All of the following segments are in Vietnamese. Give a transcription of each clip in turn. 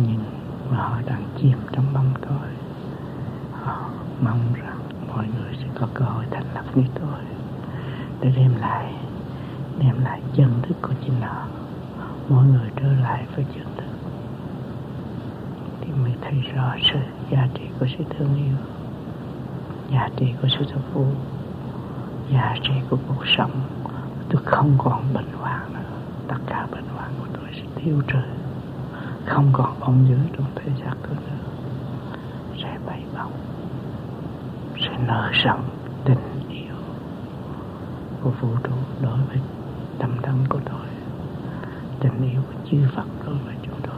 Nhưng mà họ đang chìm trong bóng tối. Họ mong rằng mọi người sẽ có cơ hội thành lập như tôi, để đem lại chân thức của chính họ. Mỗi người trở lại với chân thức thì mới thấy rõ sự giá trị của sự thương yêu, giá trị của sự phục vụ, giá trị của cuộc sống. Tôi không còn bệnh hoạn nữa. Tất cả bệnh hoạn của tôi sẽ tiêu trừ. Không còn bóng dưới trong thể xác tôi nữa. Sẽ bay bổng, sẽ nở rộng tình yêu của vũ trụ đối với tâm thân của tôi, tình yêu của chư Phật đối với chúng tôi.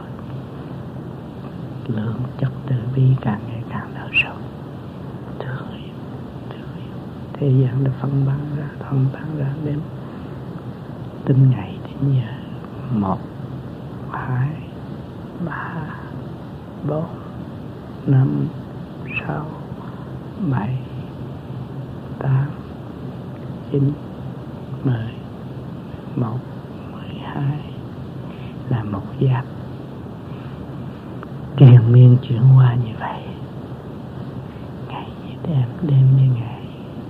Lượng chất từ bi càng ngày càng nở rộng. Thương yêu. Thế gian đã phân bắn ra đến từng ngày đến giờ. 1, 2, 3, 4, 5, 6, 7, 8, 9, 10, 11, 12 là một giáp triền miên chuyển qua như vậy. Ngày như đêm, đêm như ngày.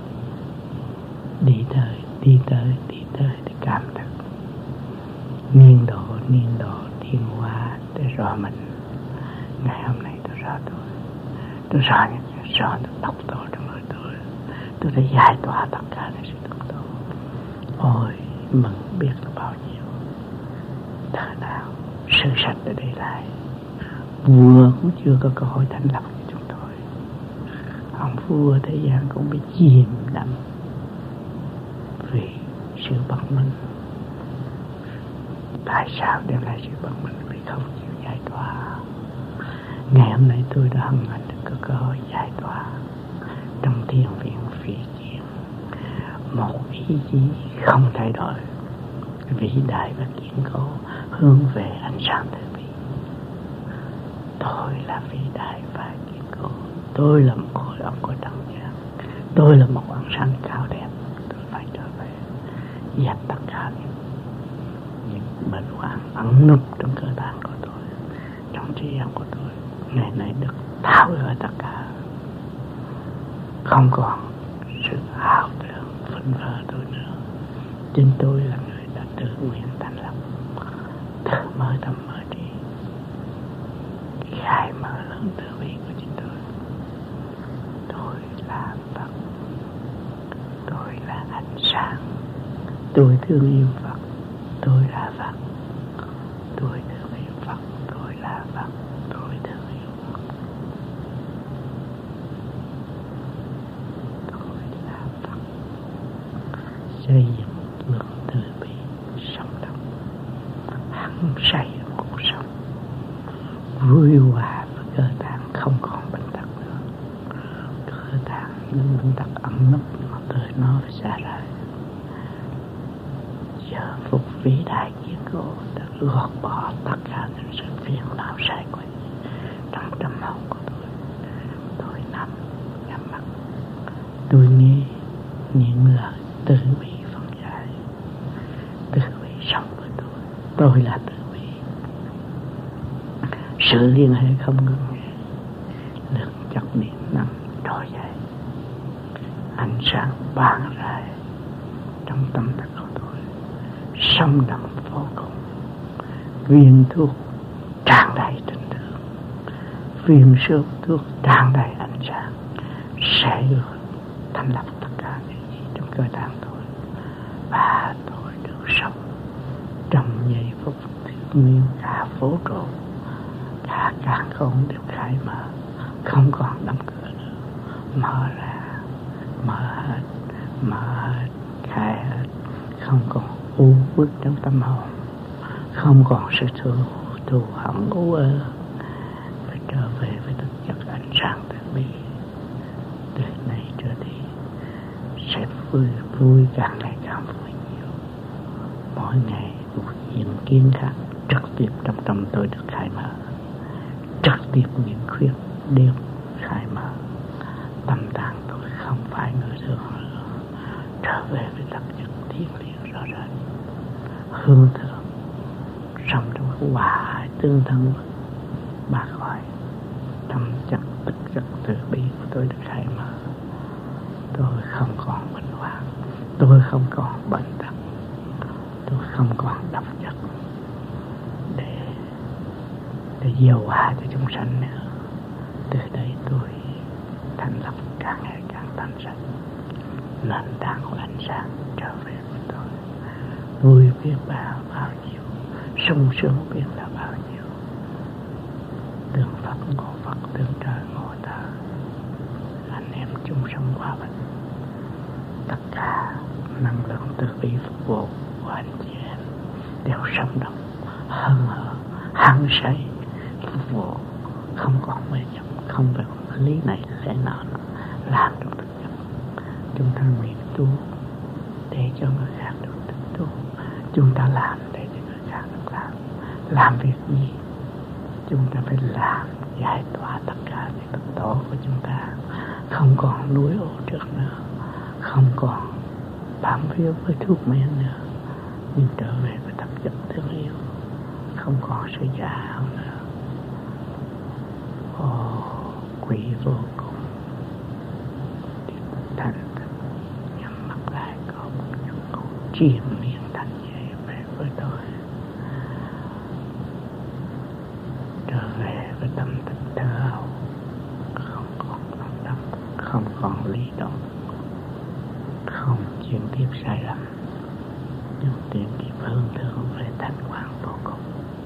Đi tới để cảm thức. Niên độ thiên hóa để rõ mình. Ngày hôm nay tôi rõ tôi rõ được độc tố trong người tôi đã giải tỏa tất cả những sự độc tố. Ôi mừng biết là bao nhiêu. Thời nào sự sạch đã để lại. Vua cũng chưa có cơ hội thành lập cho chúng tôi. Ông vua thế gian cũng bị chìm đắm vì sự bất minh. Tại sao đem lại sự bất minh? Vì không chịu giải tỏa. Ngày hôm nay tôi đã hân hạnh được cơ hội giải tỏa trong thiền viện phi chiến. Một ý chí không thay đổi, vĩ đại và kiên cố, hướng về ánh sáng từ bi. Tôi là vĩ đại và kiên cố. Tôi là một khối óc của trần gian. Tôi là một ánh sáng cao đẹp. Tôi phải trở về dẹp tất cả những bệnh hoạn ẩn núp trong cơ thể của tôi, trong trí óc của tôi. Ngày nay được tháo gỡ tất cả. Không còn sự ảo tưởng phân vờ tôi nữa. Chính tôi là người đã tự nguyện thành lập, tự mở tâm mở trí, khai mở lớn từ bi của chính tôi. Tôi là Phật. Tôi là ánh sáng. Tôi thương yêu Phật. Tôi là Phật. Tôi thương yêu Phật. Tôi là Phật. Tôi thương yêu Phật. Tôi là Phật. Xây dựng lượng từ bi sống động, hăng say ở cuộc sống, vui hòa với cơ tạng không còn bệnh tật nữa. Cơ tạng những bệnh tật ẩn nấp mà tôi nó phải xa rời. Giờ phút vĩ đại kiên cố đã gọt bỏ tất cả những sự phiền não sai quấy trong tâm hồn của tôi. Tôi nằm nhắm mắt, tôi nghe những lời từ bi phân giải. Từ bi sống với tôi. Tôi là từ bi. Sự liên hệ không ngừng nghỉ. Lượng chất điện năng trỗi dậy. Ánh sáng ban rải trong tâm thức của tôi. Sống động vô cùng. Viên thuốc tràn đầy tình thương. Viên sớp thuốc tràn đầy ánh sáng sẽ được thành lập tất cả những gì trong cơ thể tôi. Và tôi được sống trong giây phút thương yêu. Cả vũ trụ, cả càn khôn đều khai mở, không còn đóng cửa nữa. Mở ra, mở hết, khai hết. Không còn u uất trong tâm hồn, không còn sự thù hận u ơ. Phải trở về với thực chất ánh sáng từ bi. Từ nay trở đi sẽ vui càng ngày càng vui nhiều. Mỗi ngày một hiện kiến khác trực tiếp trong tâm tôi được khai mở. Trực tiếp những khuyết đều khai mở. Tâm tạng tôi không phải người thường nữa. Trở về với thực chất thiên liêng rõ rệt, hương thơm, sống trong hòa tương thân ba khỏi tâm chất tức giận từ bi của tôi được khai mở. Tôi không còn bệnh hoạn, tôi không còn bệnh tật, tôi không còn độc chất để gieo hòa cho chúng sanh nữa. Từ đây tôi thành lập càng ngày càng thanh sạch, nền tảng của ánh sáng trở về với tôi. Vui biết bao nhiêu, sung sướng biết là bao nhiêu. Tương Phật ngộ Phật, tương trời ngộ trời, anh em chung sống hòa bình. Tất cả năng lượng từ bi phục vụ của anh chị em đều sống động, hân hở, hăng say phục vụ, không còn mê chấp, không phải lý này lẽ nọ làm trong thực chất. Chúng ta nguyện tu để cho người khác được tu, chúng ta làm để cho người khác được làm. Làm việc gì chúng ta phải làm giải tỏa tất cả những tật tố của chúng ta, không còn nuối ô trước nữa, không còn bám víu với thuốc men nữa, nhưng trở về với thực chất thương yêu, không còn sự già ảo nữa. Quý vô cùng thành thật nhắm mắt lại, có một giấc ngủ triền miên thanh nhẹ về với tôi, trở về với tâm thức thở hậu, không còn tâm đắc, không còn lý động, không chuyển tiếp sai lầm, nhưng chuyển tiếp hướng thượng về thanh quan vô cùng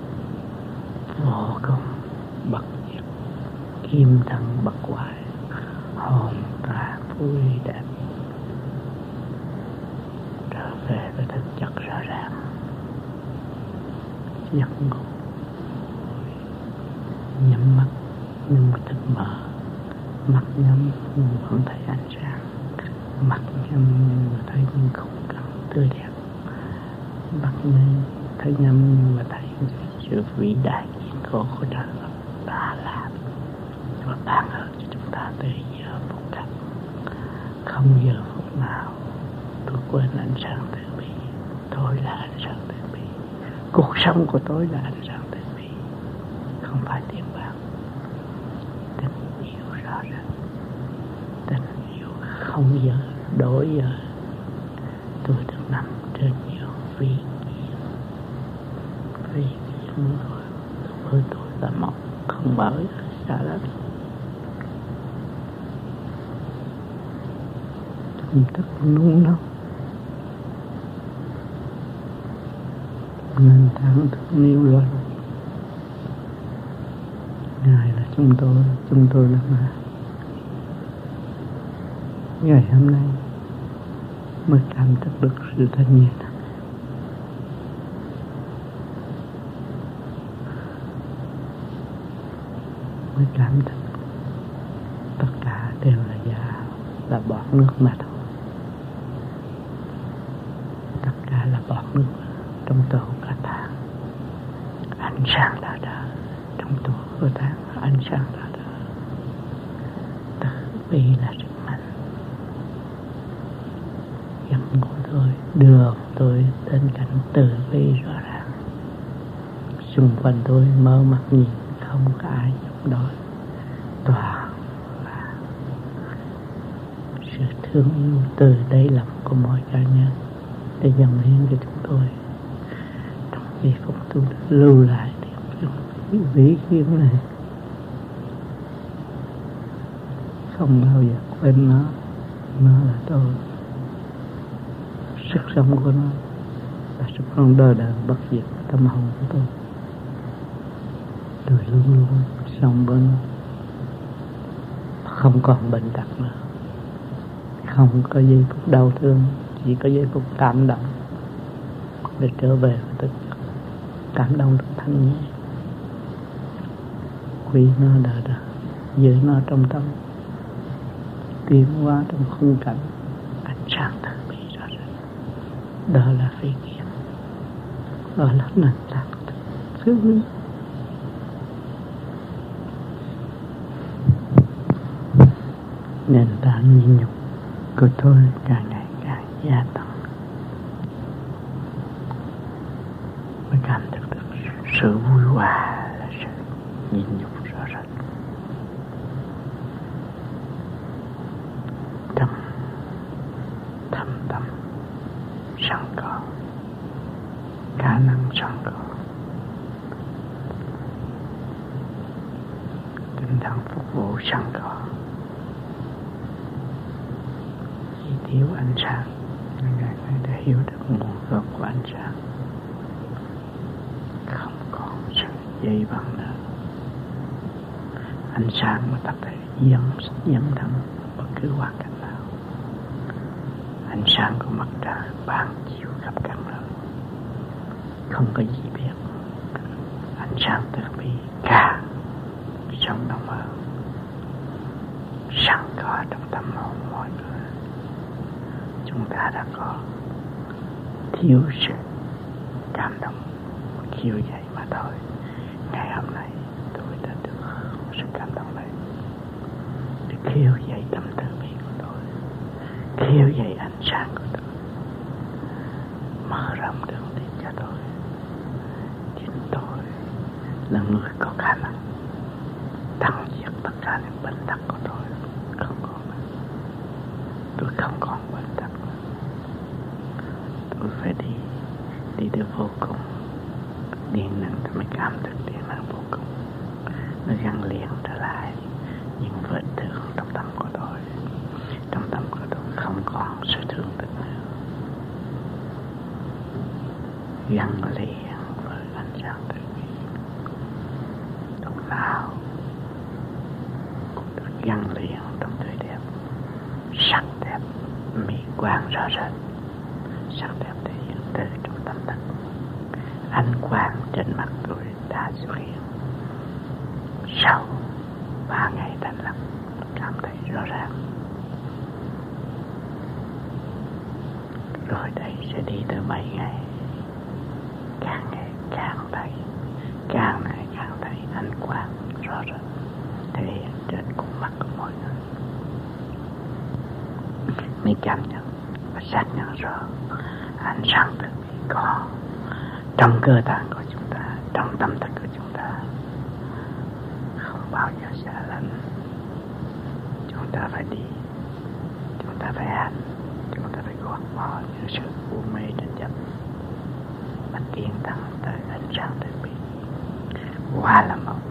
bậc diệt, kim thân bất hoại, hồn tỏa vui đẹp, trở về với thực chất rõ ràng. Giấc ngủ nhắm mắt nhưng mà thức mở, mắt nhắm nhưng vẫn thấy ánh sáng, mắt nhắm nhưng mà thấy những khung cảnh tươi đẹp, mắt thấy nhắm nhưng mà thấy sự vĩ đại kiên cố của trời Phật đã làm và ban ơn cho chúng ta từ giờ phút khắc. Không giờ phút nào tôi quên ánh sáng từ bi. Tôi là ánh sáng từ bi, cuộc sống của tôi là ánh sáng từ bi, không phải tiền bạc. Tình yêu rõ ràng, tình yêu không giờ đổi giờ. Tôi được nằm trên giường vi kiến rồi. Với tôi là một không mới xa lắm. Tâm thức nung nóng, nền tảng thương yêu rồi. Ngài là chúng tôi là Ngài. Ngày hôm nay mới cảm thức được sự thanh nhẹ này. Mới cảm thức tất cả đều là giả, là bọt nước mà thôi. Tất cả là bọt nước trong tổ cả tháng. Ánh sáng đã đỡ trong tổ của tháng, ánh sáng đã đỡ. Từ bi là sức mạnh. Giấc ngủ tôi đưa tôi đến cảnh từ bi rõ ràng. Xung quanh tôi mở mắt nhìn, không có ai chống đối, toàn là sự thương yêu từ đáy lòng của mọi cá nhân để dâng hiến cho chúng tôi. Trong giây phút tôi lưu lại điều vĩ khiêm này, không bao giờ quên nó là tôi. Sức sống của nó là sức sống đời đời bất diệt tâm hồn của tôi. Tôi luôn luôn sống với nó, không còn bệnh tật nữa, không có giây phút đau thương, chỉ có giây phút cảm động để trở về với thực chất. Cảm động được thanh nhẹ, quý nó đời đời, giữ nó trong tâm, tiến hóa trong khung cảnh ánh sáng từ bi rõ ràng. Đó là phi kiến, đó là nền tảng thương yêu. Nền tảng nhịn nhục của tôi càng ngày càng gia tăng, mới cảm thức được sự vui hòa là sự nhịn nhục rõ rệt. Trong thâm tâm sẵn có khả năng sẵn có, tinh thần phục vụ sẵn có, chỉ thiếu ánh sáng. Ngài đã hiểu được nguồn gốc của ánh sáng, không còn sự dây vặn nữa. Ánh sáng mà ta thể dẫn thân bất cứ hoàn cảnh nào. Ánh sáng của mặt trời ban chiếu khắp các nơi, không có gì biết. Ánh sáng từ bi càng sống động hơn, sẵn có trong tâm hồn mọi người. Chúng ta đã có thiếu sự cảm động khiêu dậy mà thôi. Ngày hôm nay tôi đã được sự cảm động này, được khiêu dậy tâm từ bi của tôi, khiêu dậy ánh sáng của tôi, mở rộng đường đi cho tôi. Chính tôi là người có khả năng tăng diệt tất cả những bệnh tật của tôi. Không còn nữa. Tôi không còn bệnh tật nữa. Tôi phải đi được vô cùng. Điện năng tôi mới cảm thức điện năng vô cùng. Nó gắn liền trở lại những vết thương trong tâm của tôi. Trong tâm của tôi không còn sự thương tích nữa. Gắn liền với ánh sáng từ bi. Lúc nào cũng được gắn liền trong tươi đẹp, sắc đẹp, mỹ quan rõ rệt. Sắc đẹp thể hiện từ trong tâm thức. Ánh quang trên mặt tôi đã xuất hiện. Sau 3 ngày thành lập, cảm thấy rõ ràng. Rồi đây sẽ đi tới 7 ngày. Càng ngày càng thấy, càng ngày càng thấy ánh quang rõ rệt thể hiện trên khuôn mặt của mọi người. Mình cảm nhận và xác nhận rõ ánh sáng từ bi có trong cơ tạng của chúng ta, trong tâm thức của chúng ta, không bao giờ xa lánh. Chúng ta phải đi, chúng ta phải hành, chúng ta phải gọt bỏ những sự u mê tranh chấp và tiến thẳng tới ánh sáng từ bi. Qua là một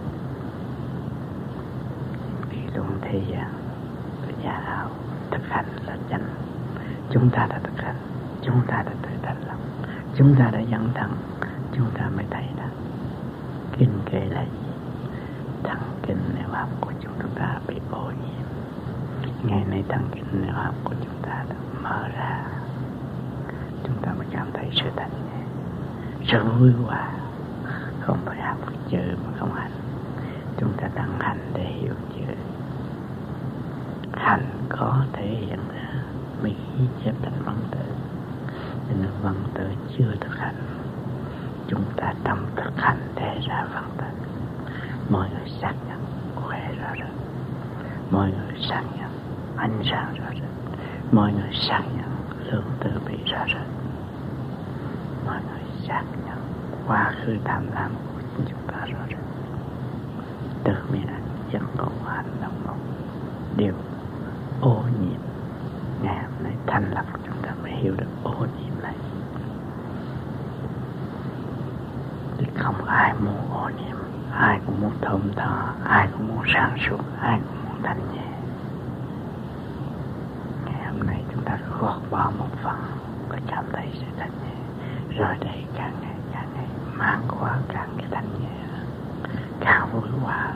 đi luôn thế gian là giả ảo, thực hành là chánh. Chúng ta đã thực hành, chúng ta đã tự thành lập, chúng ta đã dẫn thân, chúng ta mới thấy rằng kinh kệ là gì. Thần kinh nẻo hấp của chúng ta bị ô nhiễm. Ngày nay thần kinh nẻo hấp của chúng ta đã mở ra. Chúng ta mới cảm thấy sự thanh nhẹ, sự vui hòa. Không phải học chữ mà không hành. Chúng ta đang hành để hiểu chữ. Hành có thể hiện ra mới ghi chép thành văn tự. Cho nên văn tự chưa thực hành. Chúng ta trong thực hành để ra văn tự. Mọi người xác nhận khỏe rõ rệt. Mọi người xác nhận ánh sáng rõ rệt. Mọi người xác nhận lượng từ bi rõ rệt. Mọi người xác nhận quá khứ tham lam của chúng ta rõ rệt. Từ miệng ăn giấc ngủ hành động một điều ô nhiễm. Ngày hôm nay thành lập chúng ta mới hiểu được ô nhiễm này. Thì không ai muốn ô nhiễm. Ai cũng muốn thơm tho, ai cũng muốn sáng suốt, ai cũng muốn thanh nhẹ. Ngày hôm nay chúng ta gọt bỏ một phần và cảm thấy sự thanh nhẹ. Rồi đây càng ngày mang qua càng cái thanh nhẹ, càng vui hòa.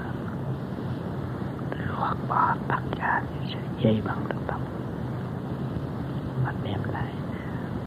Gọt bỏ tất cả những sự dây băng trong tâm và đem lại